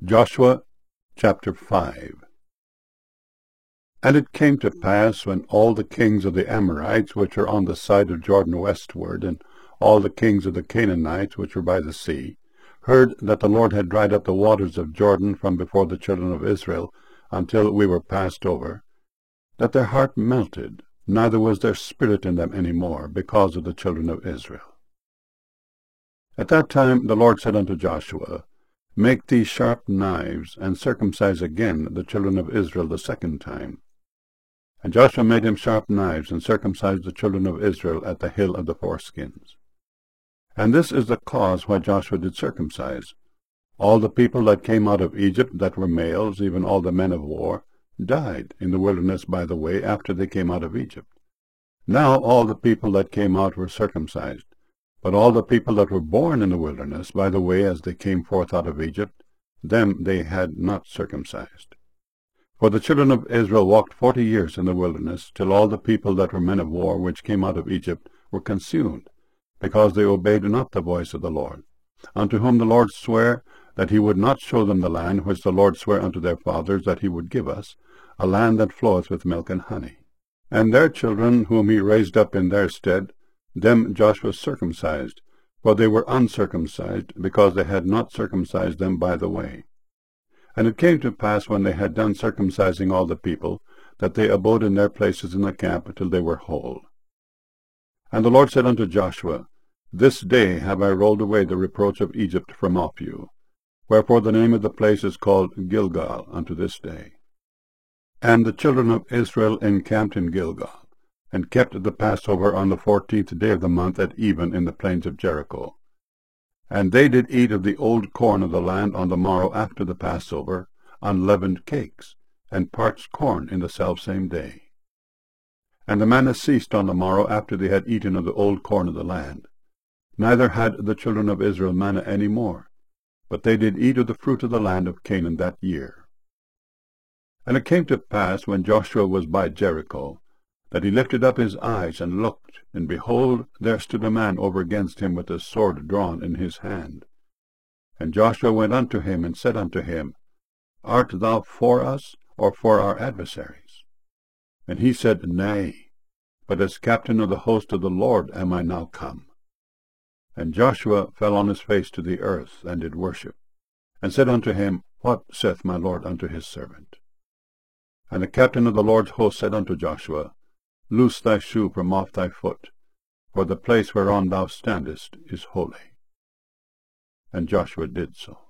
Joshua chapter 5. And it came to pass, when all the kings of the Amorites, which are on the side of Jordan westward, and all the kings of the Canaanites, which were by the sea, heard that the Lord had dried up the waters of Jordan from before the children of Israel, until we were passed over, that their heart melted, neither was there spirit in them any more, because of the children of Israel. At that time the Lord said unto Joshua, Make thee sharp knives, and circumcise again the children of Israel the second time. And Joshua made him sharp knives, and circumcised the children of Israel at the hill of the foreskins. And this is the cause why Joshua did circumcise. All the people that came out of Egypt that were males, even all the men of war, died in the wilderness by the way after they came out of Egypt. Now all the people that came out were circumcised. But all the people that were born in the wilderness by the way as they came forth out of Egypt, them they had not circumcised. For the children of Israel walked 40 years in the wilderness, till all the people that were men of war which came out of Egypt were consumed, because they obeyed not the voice of the Lord, unto whom the Lord sware that he would not show them the land which the Lord sware unto their fathers that he would give us, a land that floweth with milk and honey. And their children, whom he raised up in their stead, them Joshua circumcised, for they were uncircumcised, because they had not circumcised them by the way. And it came to pass, when they had done circumcising all the people, that they abode in their places in the camp till they were whole. And the Lord said unto Joshua, This day have I rolled away the reproach of Egypt from off you. Wherefore the name of the place is called Gilgal unto this day. And the children of Israel encamped in Gilgal, and kept the Passover on the 14th day of the month at even in the plains of Jericho. And they did eat of the old corn of the land on the morrow after the Passover, unleavened cakes, and parched corn in the selfsame day. And the manna ceased on the morrow after they had eaten of the old corn of the land. Neither had the children of Israel manna any more, but they did eat of the fruit of the land of Canaan that year. And it came to pass, when Joshua was by Jericho, that he lifted up his eyes and looked, and behold, there stood a man over against him with a sword drawn in his hand. And Joshua went unto him, and said unto him, Art thou for us, or for our adversaries? And he said, Nay, but as captain of the host of the Lord am I now come. And Joshua fell on his face to the earth, and did worship, and said unto him, What saith my Lord unto his servant? And the captain of the Lord's host said unto Joshua, Loose thy shoe from off thy foot, for the place whereon thou standest is holy. And Joshua did so.